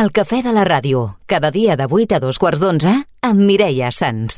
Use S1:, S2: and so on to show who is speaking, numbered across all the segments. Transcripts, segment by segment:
S1: El cafè de la ràdio, cada dia de 8 a 11:15, amb Mireia Sans.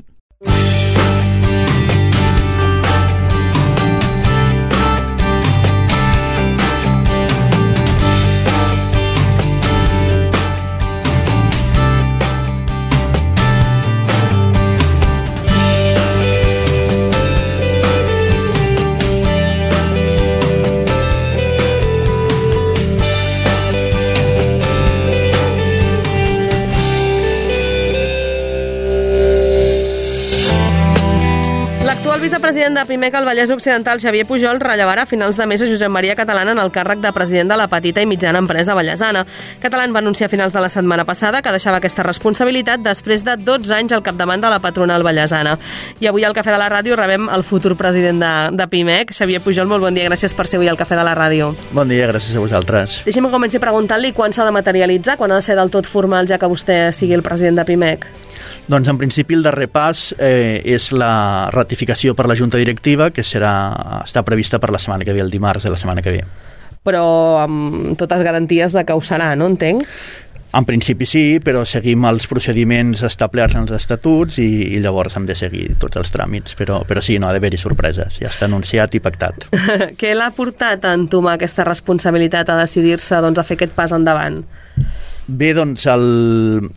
S2: El vicepresident de Pimec al Vallès Occidental, Xavier Pujol, rellevarà a finals de mes a Josep Maria Catalán en el càrrec de president de la petita i mitjana empresa vallesana. Catalán va anunciar a finals de la setmana passada que deixava aquesta responsabilitat després de 12 anys al capdavant de la patronal vallesana. I avui al Cafè de la Ràdio rebem el futur president de Pimec, Xavier Pujol. Molt bon dia, gràcies per ser avui al Cafè de la Ràdio.
S3: Bon dia, gràcies a vosaltres.
S2: Deixi'm començar preguntant-li quan s'ha de materialitzar, quan ha de ser del tot formal ja que vostè sigui el president de Pimec.
S3: Doncs en principi el darrer pas és la ratificació per la Junta Directiva, que està prevista per la setmana que ve, el dimarts de la setmana que ve.
S2: Però amb totes garanties de que ho serà, no entenc?
S3: En principi sí, però seguim els procediments establerts en els estatuts i llavors hem de seguir tots els tràmits, però sí, no ha d'haver-hi sorpreses, ja està anunciat i pactat.
S2: Què l'ha portat a entomar aquesta responsabilitat, a decidir-se a fer aquest pas endavant?
S3: Bé, doncs el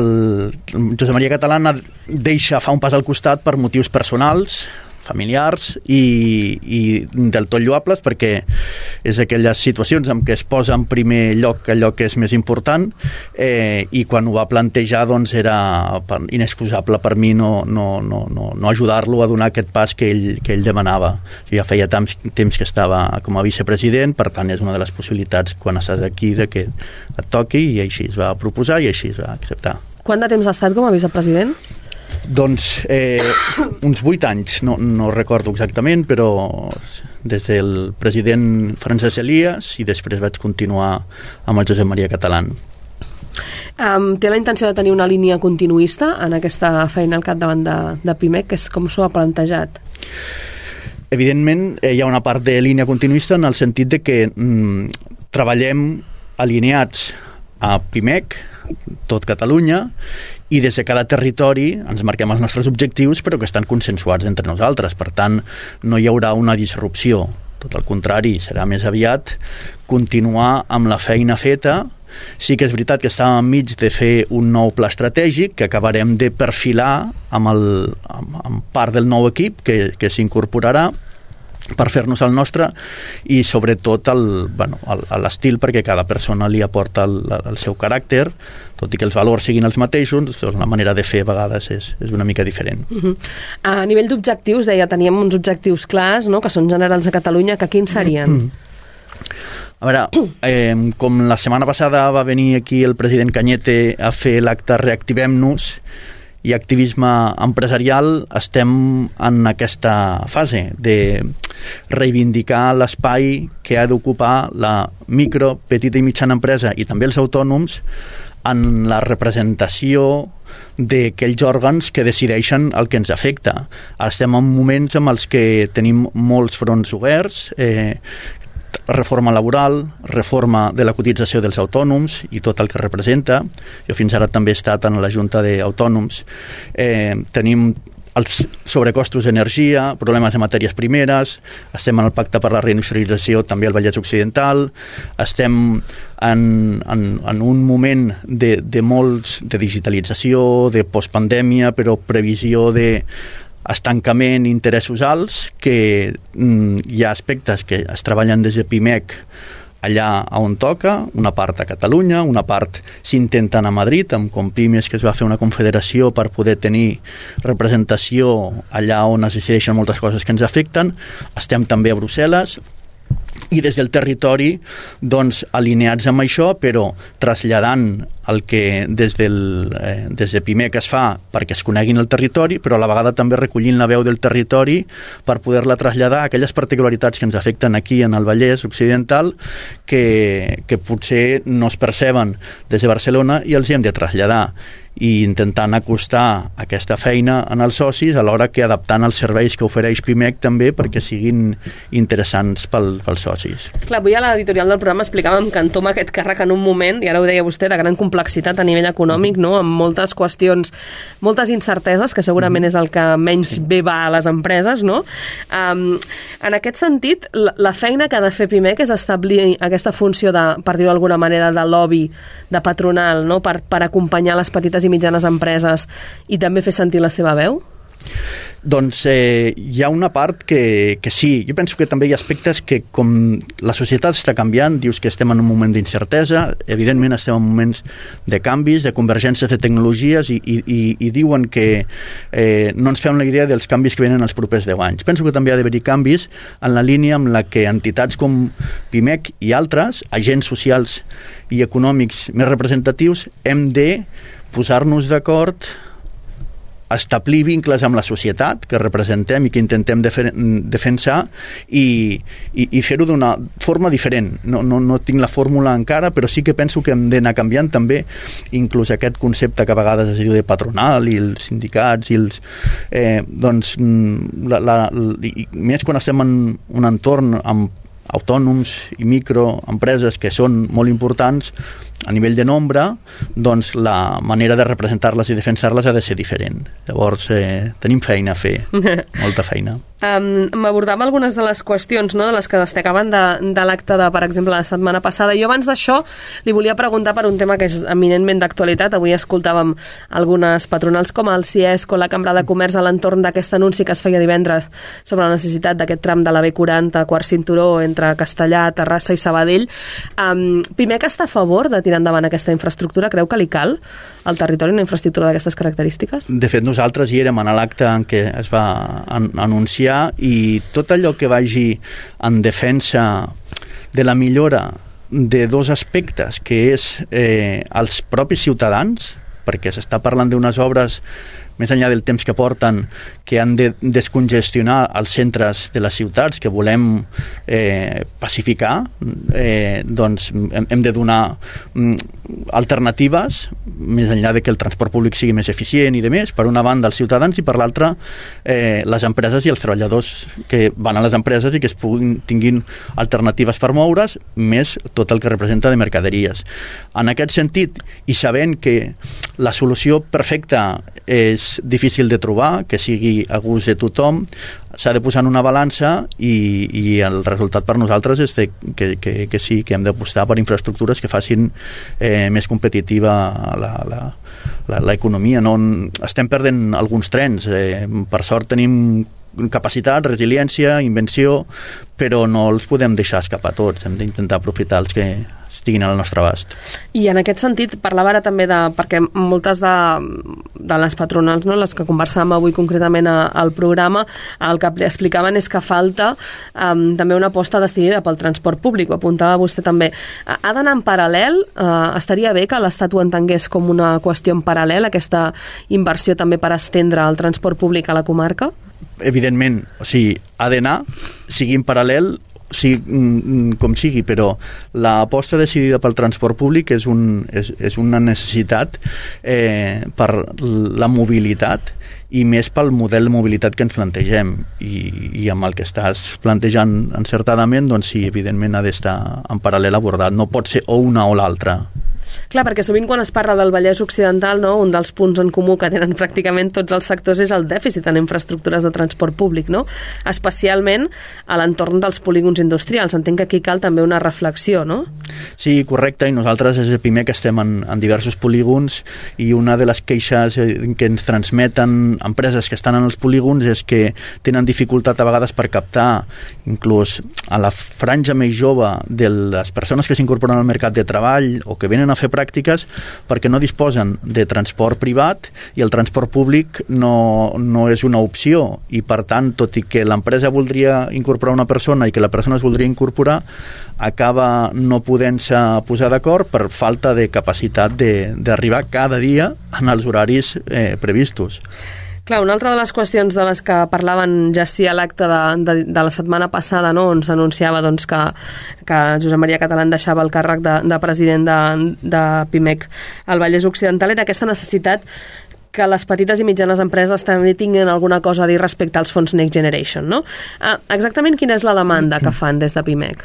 S3: Josep Maria Catalán fa un pas al costat per motius personals, familiars i del tot lloables, perquè és aquelles situacions en què es posa en primer lloc allò que és més important, i quan ho va plantejar doncs era inexcusable per mi no ajudar-lo a donar aquest pas que ell demanava. Ja feia temps que estava com a vicepresident, per tant és una de les possibilitats quan estàs aquí de que et toqui, i així es va proposar i així es va acceptar.
S2: Quant de temps ha estat com a vicepresident?
S3: Doncs uns 8 anys, no recordo exactament, però des del president Francesc Elias i després vaig continuar amb el Josep Maria Catalán.
S2: Té la intenció de tenir una línia continuista en aquesta feina al capdavant de Pimec, que és com s'ho ha plantejat?
S3: Evidentment hi ha una part de línia continuista en el sentit de que treballem alineats a Pimec, tot Catalunya, i des de cada territori ens marquem els nostres objectius, però que estan consensuats entre nosaltres. Per tant, no hi haurà una disrupció. Tot el contrari, serà més aviat continuar amb la feina feta. Sí que és veritat que estàvem enmig de fer un nou pla estratègic que acabarem de perfilar amb part del nou equip que s'incorporarà per fer-nos el nostre, i sobretot l'estil, perquè cada persona li aporta el seu caràcter, tot i que els valors siguin els mateixos, la manera de fer a vegades és una mica diferent.
S2: A nivell d'objectius, deia, teníem uns objectius clars, no?, que són generals a Catalunya, que quins serien?
S3: A veure, com la setmana passada va venir aquí el president Cañete a fer l'acte Reactivem-nos i activisme empresarial, estem en aquesta fase de reivindicar l'espai que ha d'ocupar la micro, petita i mitjana empresa i també els autònoms en la representació d'aquells òrgans que decideixen el que ens afecta. Estem en moments en els que tenim molts fronts oberts, reforma laboral, reforma de la cotització dels autònoms i tot el que representa. Jo fins ara també he estat en la Junta d'Autònoms. Tenim els sobrecostos d'energia, problemes de matèries primeres, estem en el pacte per la reindustrialització també al Vallès Occidental, estem en un moment de digitalització, de postpandèmia, però previsió de estancament, interessos alts, que hi ha aspectes que es treballen des de Pimec allà on toca, una part a Catalunya, una part s'intenten a Madrid, amb Compimes, que es va fer una confederació per poder tenir representació allà on es decideixen moltes coses que ens afecten. Estem també a Brussel·les, i des del territori doncs alineats amb això, però traslladant el que des de Pimec es fa perquè es coneguin el territori, però a la vegada també recollint la veu del territori per poder-la traslladar a aquelles particularitats que ens afecten aquí en el Vallès Occidental que potser no es perceben des de Barcelona i els hi hem de traslladar, i intentant acostar aquesta feina en els socis alhora que adaptant els serveis que ofereix Pimec també perquè siguin interessants pels socis. socis.
S2: Clar, avui a l'editorial del programa explicàvem que entoma aquest càrrec en un moment, i ara ho deia vostè, de gran complexitat a nivell econòmic, no? Amb moltes qüestions, moltes incerteses, que segurament és el que menys bé va a les empreses, no? En aquest sentit, la feina que ha de fer Pimec és establir aquesta funció de, per dir-ho d'alguna manera, de lobby, de patronal, no? Per acompanyar les petites i mitjanes empreses i també fer sentir la seva veu?
S3: Doncs hi ha una part que sí. Jo penso que també hi ha aspectes que, com la societat està canviant, dius que estem en un moment d'incertesa, evidentment estem en moments de canvis, de convergències de tecnologies i diuen que no ens fem la idea dels canvis que venen els propers 10 anys. Penso que també ha d'haver-hi canvis en la línia amb la que entitats com Pimec i altres, agents socials i econòmics més representatius, hem de posar-nos d'acord, establir vincles amb la societat que representem i que intentem defensar i fer-ho d'una forma diferent. No tinc la fórmula encara, però sí que penso que hem d'anar canviant també inclús aquest concepte que a vegades es diu de patronal i els sindicats i els doncs més quan estem en un entorn amb autònoms i microempreses que són molt importants a nivell de nombre, doncs la manera de representar-les i defensar-les ha de ser diferent. Llavors, tenim feina a fer, molta feina.
S2: M'abordàvem algunes de les qüestions, no?, de les que destacaven de l'acte de, per exemple, la setmana passada. Jo abans d'això li volia preguntar per un tema que és eminentment d'actualitat. Avui escoltàvem algunes patronals com el CIESC o la Cambra de Comerç a l'entorn d'aquest anunci que es feia divendres sobre la necessitat d'aquest tram de la B40, quart cinturó entre Castellà, Terrassa i Sabadell. Pimec està a favor de tirar endavant aquesta infraestructura? Creu que li cal al territori una infraestructura d'aquestes característiques?
S3: De fet, nosaltres hi érem a l'acte en què es va anunciar i tot allò que vagi en defensa de la millora de dos aspectes, que és els propis ciutadans, perquè s'està parlant d'unes obres més enllà del temps que porten, que han de descongestionar els centres de les ciutats, que volem pacificar, doncs hem de donar alternatives, més enllà de que el transport públic sigui més eficient i de més, per una banda els ciutadans i per l'altra les empreses i els treballadors que van a les empreses i que tinguin alternatives per moure's, més tot el que representa de mercaderies. En aquest sentit, i sabent que la solució perfecta és difícil de trobar, que sigui a gust de tothom, s'ha de posar en una balança i el resultat per nosaltres és que sí, que hem d'apostar per infraestructures que facin més competitiva l'economia. No, estem perdent alguns trens, per sort tenim capacitat, resiliència, invenció, però no els podem deixar escapar tots, hem d'intentar aprofitar els que estiguin al nostre abast.
S2: I en aquest sentit, parlava ara també perquè moltes de les patronals, no, les que conversàvem avui concretament al programa, el que explicaven és que falta també una aposta decidida pel transport públic, ho apuntava vostè també. Ha d'anar en paral·lel? Estaria bé que l'Estat ho entengués com una qüestió en paral·lel, aquesta inversió també per estendre el transport públic a la comarca?
S3: Evidentment, o sigui, ha d'anar, sigui en paral·lel, com sigui, però l'aposta decidida pel transport públic és una necessitat per la mobilitat i més pel model de mobilitat que ens plantegem i amb el que estàs plantejant encertadament, doncs sí, evidentment ha d'estar en paral·lel abordat, no pot ser o una o l'altra.
S2: Clar, perquè sovint quan es parla del Vallès Occidental, no, un dels punts en comú que tenen pràcticament tots els sectors és el dèficit en infraestructures de transport públic, no? Especialment a l'entorn dels polígons industrials. Entenc que aquí cal també una reflexió, no?
S3: Sí, correcte, i nosaltres des de Pimec estem en diversos polígons i una de les queixes que ens transmeten empreses que estan en els polígons és que tenen dificultat a vegades per captar inclús a la franja més jove de les persones que s'incorporen al mercat de treball o que venen a fer pràctiques perquè no disposen de transport privat i el transport públic no és una opció i per tant, tot i que l'empresa voldria incorporar una persona i que la persona es voldria incorporar, acaba no podent-se posar d'acord per falta de capacitat d'arribar cada dia en els horaris previstos.
S2: Clar, una altra de les qüestions de les que parlaven ja sí a l'acte de la setmana passada, no, on s'anunciava doncs, que Josep Maria Catalán deixava el càrrec de president de Pimec al Vallès Occidental, era aquesta necessitat que les petites i mitjanes empreses també tinguin alguna cosa a dir respecte als fons Next Generation, no? Exactament quina és la demanda que fan des de Pimec?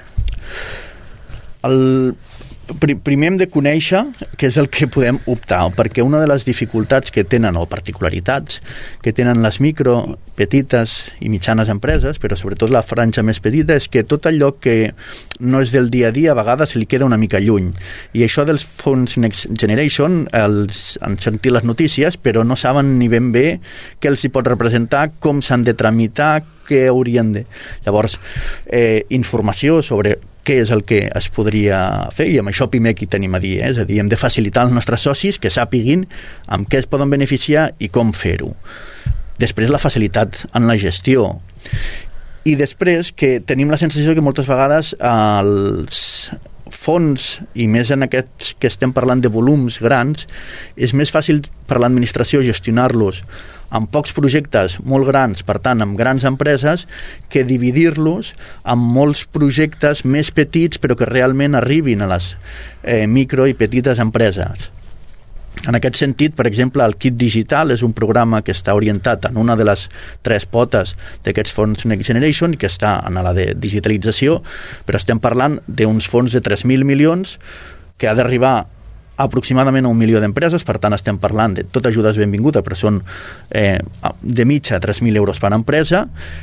S3: Primer hem de conèixer què és el que podem optar, perquè una de les dificultats que tenen, o particularitats que tenen les micro, petites i mitjanes empreses, però sobretot la franja més petita, és que tot allò que no és del dia a dia a vegades li queda una mica lluny. I això dels fons Next Generation han sentit les notícies, però no saben ni ben bé què els hi pot representar, com s'han de tramitar, què haurien de... Llavors, informació sobre què és el que es podria fer, i amb això primer aquí tenim a dir, és a dir, hem de facilitar als nostres socis que sàpiguin amb què es poden beneficiar i com fer-ho. Després la facilitat en la gestió, i després que tenim la sensació que moltes vegades els fons, i més en aquests que estem parlant de volums grans, és més fàcil per l'administració gestionar-los amb pocs projectes molt grans, per tant, amb grans empreses, que dividir-los amb molts projectes més petits, però que realment arribin a les micro i petites empreses. En aquest sentit, per exemple, el Kit Digital és un programa que està orientat en una de les 3 potes d'aquests fons Next Generation, que està en la de digitalització, però estem parlant d'uns fons de 3.000 milions que ha d'arribar aproximadament a 1 milió d'empreses, per tant estem parlant de tota ajuda és benvinguda, però són de mitja 3.000 euros per empresa,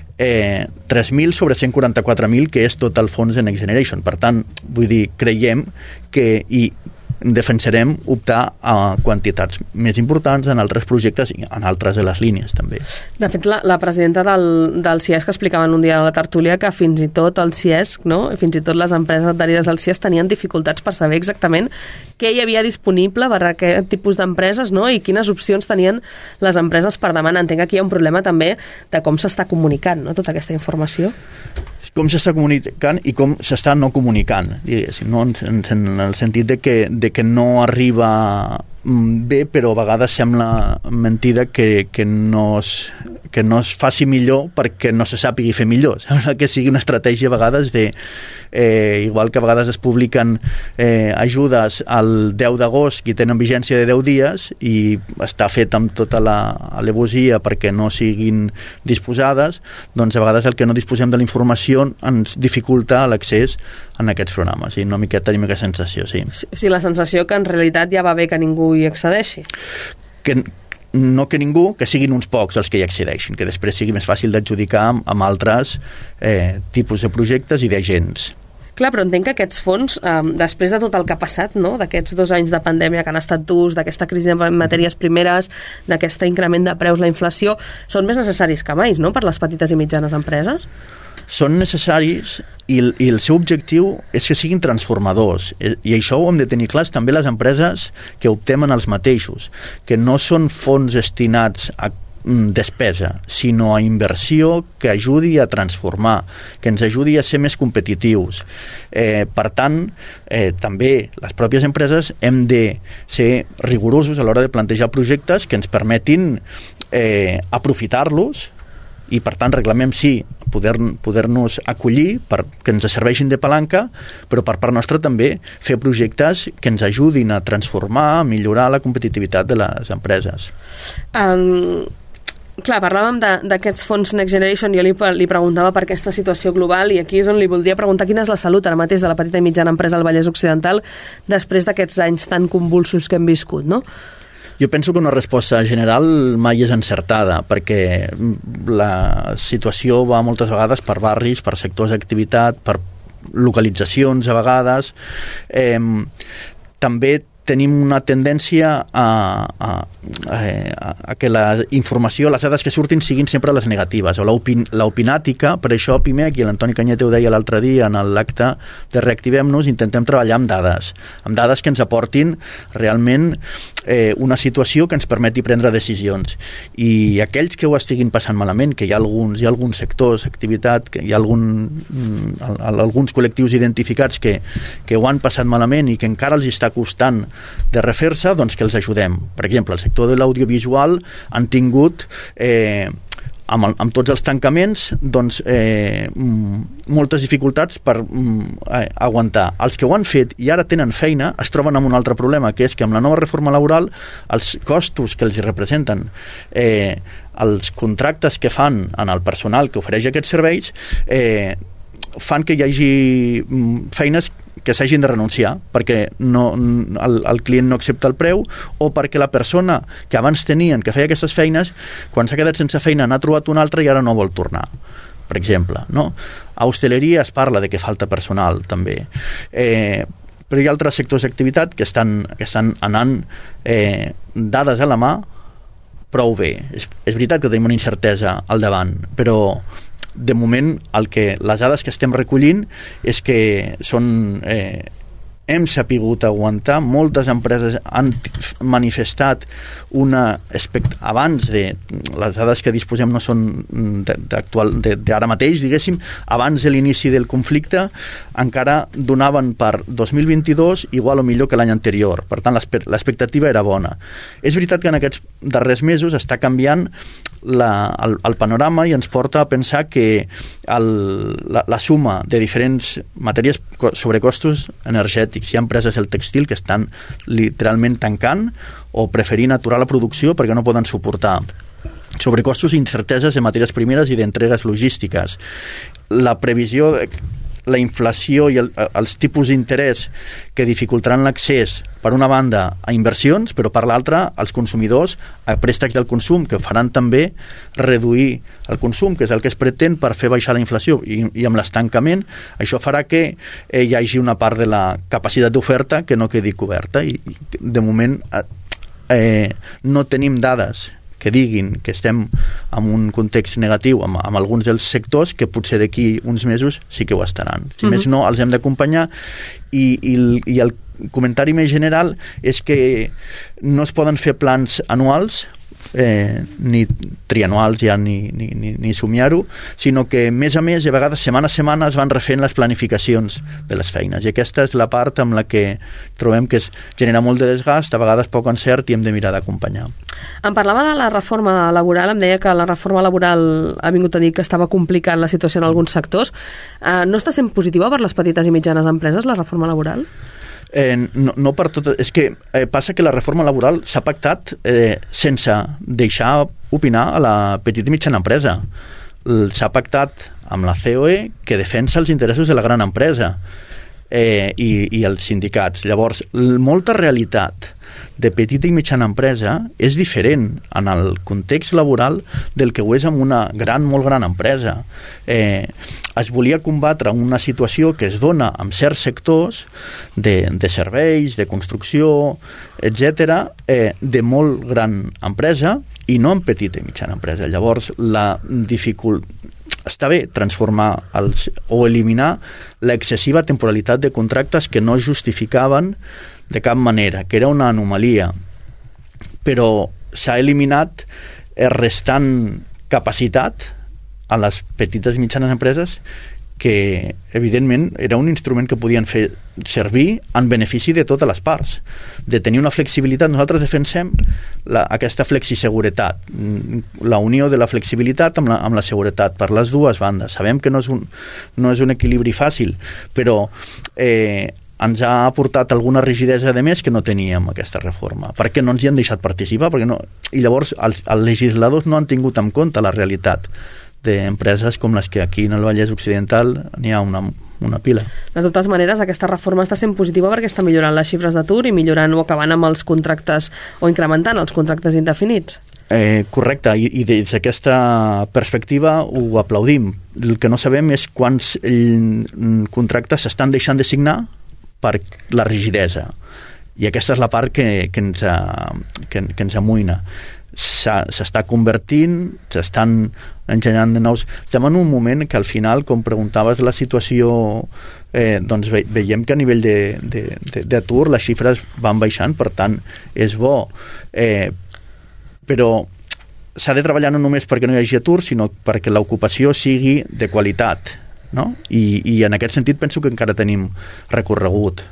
S3: 3.000 sobre 144.000, que és tot el fons de Next Generation. Per tant, vull dir, creiem que defensarem optar a quantitats més importants en altres projectes i en altres de les línies també.
S2: De fet, la presidenta del CIES que explicaven un dia a la tertúlia que fins i tot el CIES, no? Fins i tot les empreses adherides al CIES tenien dificultats per saber exactament què hi havia disponible per a aquest tipus d'empreses, no? I quines opcions tenien les empreses per demanar. Entenc que aquí hi ha un problema també de com s'està comunicant, no? Tota aquesta informació.
S3: Com s'està comunicant i com s'està no comunicant, diguéssim, no? En el sentit de que no arriba bé, però a vegades sembla mentida que no es faci millor perquè no se sàpigui fer millor. Sembla que sigui una estratègia a vegades de igual que a vegades es publiquen ajudes al 10 d'agost que tenen vigència de 10 dies i està fet amb tota l'alevosia perquè no siguin disposades, doncs a vegades el que no disposem de la informació ens dificulta l'accés en aquests programes, i una miqueta tenim aquesta sensació, sí.
S2: Sí, la sensació que en realitat ja va bé que ningú hi accedeixi.
S3: No que ningú, que siguin uns pocs els que hi accedeixin, que després sigui més fàcil d'adjudicar amb altres tipus de projectes i d'agents.
S2: Clar, però entenc que aquests fons, després de tot el que ha passat, no? D'aquests 2 anys de pandèmia que han estat durs, d'aquesta crisi de matèries primeres, d'aquest increment de preus, la inflació, són més necessaris que mai, no?, per les petites i mitjanes empreses?
S3: Són necessaris i el seu objectiu és que siguin transformadors, i això ho hem de tenir clars també les empreses que optem en els mateixos, que no són fons destinats a despesa, sinó a inversió que ajudi a transformar, que ens ajudi a ser més competitius. Per tant, també les pròpies empreses hem de ser rigorosos a l'hora de plantejar projectes que ens permetin aprofitar-los, i per tant reclamem sí poder-nos acollir perquè ens serveixin de palanca, però per part nostra també fer projectes que ens ajudin a transformar, a millorar la competitivitat de les empreses.
S2: Clar, parlàvem d'aquests fons Next Generation, jo li preguntava per aquesta situació global, i aquí és on li voldria preguntar quina és la salut ara mateix de la petita i mitjana empresa al Vallès Occidental després d'aquests anys tan convulsos que hem viscut, no?
S3: Jo penso que una resposta general mai és encertada, perquè la situació va moltes vegades per barris, per sectors d'activitat, per localitzacions a vegades. També tenim una tendència a que la informació, les dades que surtin siguin sempre les negatives, o l'opinàtica. Per això primer, aquí l'Antoni Cañete ho deia l'altre dia en l'acte de Reactivem-nos, intentem treballar amb dades que ens aportin realment una situació que ens permeti prendre decisions, i aquells que ho estiguin passant malament, que hi ha alguns sectors d'activitat, que hi ha alguns col·lectius identificats que ho han passat malament i que encara els està costant de refer-se, doncs que els ajudem. Per exemple, el sector de l'audiovisual han tingut amb tots els tancaments doncs moltes dificultats per aguantar. Els que ho han fet i ara tenen feina es troben amb un altre problema, que és que amb la nova reforma laboral els costos que els representen els contractes que fan en el personal que ofereix aquests serveis fan que hi hagi feines que s'hagin de renunciar perquè el client no accepta el preu o perquè la persona que abans tenien que feia aquestes feines, quan s'ha quedat sense feina n'ha trobat una altra i ara no vol tornar, per exemple, no? A hostaleria es parla de que falta personal també, però hi ha altres sectors d'activitat que estan anant dades a la mà prou bé. És veritat que tenim una incertesa al davant, però de moment les dades que estem recollint és que hem sapigut aguantar. Moltes empreses han manifestat abans de les dades que disposem no són d'ara mateix, diguéssim, abans de l'inici del conflicte encara donaven per 2022 igual o millor que l'any anterior, per tant l'expectativa era bona. És veritat que en aquests darrers mesos està canviant el panorama i ens porta a pensar que la suma de diferents matèries sobre costos energètics, hi ha empreses del textil que estan literalment tancant o preferint aturar la producció perquè no poden suportar sobrecostos i incerteses de matèries primeres i d'entregues logístiques. La previsió, la inflació i els tipus d'interès que dificultaran l'accés per una banda a inversions, però per l'altra als consumidors a préstecs del consum, que faran també reduir el consum, que és el que es pretén per fer baixar la inflació, i amb l'estancament això farà que hi hagi una part de la capacitat d'oferta que no quedi coberta, i de moment no tenim dades que diguin que estem en un context negatiu amb alguns dels sectors que potser d'aquí uns mesos sí que ho estaran. Si més no, els hem d'acompanyar i el comentari més general és que no es poden fer plans anuals ni trianuals ja ni somiar-ho, sinó que més a més, a vegades setmana a setmana es van refent les planificacions de les feines, i aquesta és la part amb la que trobem que es genera molt de desgast, a vegades poc encert, i hem de mirar d'acompanyar.
S2: Em parlava de la reforma laboral, em deia que la reforma laboral ha vingut a dir que estava complicant la situació en alguns sectors. No està sent positiva per les petites i mitjanes empreses, la reforma laboral?
S3: No per tot, és que passa que la reforma laboral s'ha pactat sense deixar opinar a la petita i mitjana empresa. S'ha pactat amb la COE, que defensa els interessos de la gran empresa, i els sindicats. Llavors, molta realitat de petita i mitjana empresa és diferent en el context laboral del que ho és amb una molt gran empresa. Es volia combatre una situació que es dona en certs sectors de serveis, de construcció, etc., de molt gran empresa i no en petita i mitjana empresa. Llavors, està bé transformar o eliminar l'excessiva temporalitat de contractes que no justificaven de cap manera, que era una anomalia, però s'ha eliminat restant capacitat a les petites i mitjanes empreses que evidentment era un instrument que podien fer servir en benefici de totes les parts, de tenir una flexibilitat. Nosaltres defensem aquesta flexiseguretat, la unió de la flexibilitat amb la seguretat per les dues bandes. Sabem que no és un equilibri fàcil, però ens ha aportat alguna rigidesa de més que no teníem aquesta reforma, perquè no ens hi han deixat participar, i llavors els legisladors no han tingut en compte la realitat d'empreses com les que aquí en el Vallès Occidental n'hi ha una pila.
S2: De totes maneres, aquesta reforma està sent positiva perquè està millorant les xifres d'atur i millorant o acabant amb els contractes o incrementant els contractes indefinits.
S3: Correcte, i des d'aquesta perspectiva ho aplaudim. El que no sabem és quants contractes s'estan deixant de signar per la rigidesa, i aquesta és la part que ens amoïna. S'està convertint, s'estan engenyant de nous. Estem en un moment que al final, com preguntaves la situació, doncs veiem que a nivell d'atur les xifres van baixant, per tant és bo, però s'ha de treballar no només perquè no hi hagi atur, sinó perquè l'ocupació sigui de qualitat, no? I en aquest sentit penso que encara tenim recorregut.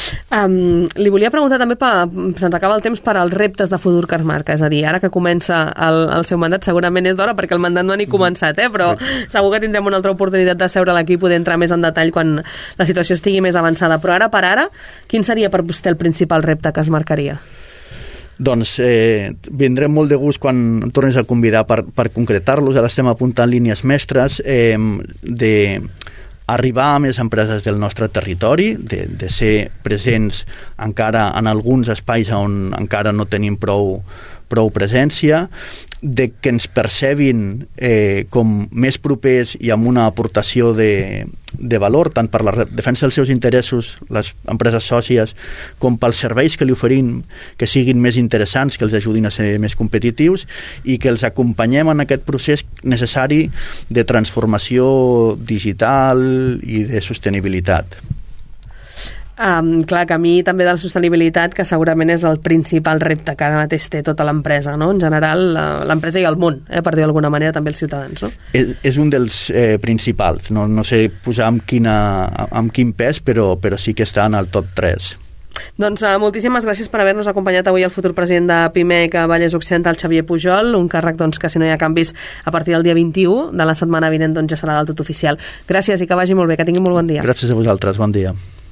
S2: Li volia preguntar també, se'ns acaba el temps, per als reptes de futur que es marca, és a dir, ara que comença el seu mandat, segurament és d'hora perquè el mandat no ha ni començat, però segur que tindrem una altra oportunitat de seure aquí i poder entrar més en detall quan la situació estigui més avançada, però ara per ara, quin seria per vostè el principal repte que es marcaria?
S3: Doncs vindrem molt de gust quan em tornis a convidar per concretar-los. Ara estem apuntant línies mestres de arribar a més empreses del nostre territori, de ser presents encara en alguns espais on encara no tenim prou presència, de que ens percebin com més propers i amb una aportació de valor, tant per la defensa dels seus interessos, les empreses sòcies, com pels serveis que li oferim, que siguin més interessants, que els ajudin a ser més competitius i que els acompanyem en aquest procés necessari de transformació digital i de sostenibilitat.
S2: Clar, que a mi també de la sostenibilitat, que segurament és el principal repte que ara mateix té tota l'empresa, no? En general, l'empresa i el món, per dir d'alguna manera, també els ciutadans, no?
S3: És un dels principals, no sé posar amb quin pes, però sí que està en el top 3.
S2: Doncs moltíssimes gràcies per haver-nos acompanyat avui el futur president de PIMEC a Vallès Occidental, Xavier Pujol, un càrrec que si no hi ha canvis a partir del dia 21 de la setmana vinent ja serà del tot oficial. Gràcies i que vagi molt bé, que tingui molt bon dia.
S3: Gràcies a vosaltres, bon dia.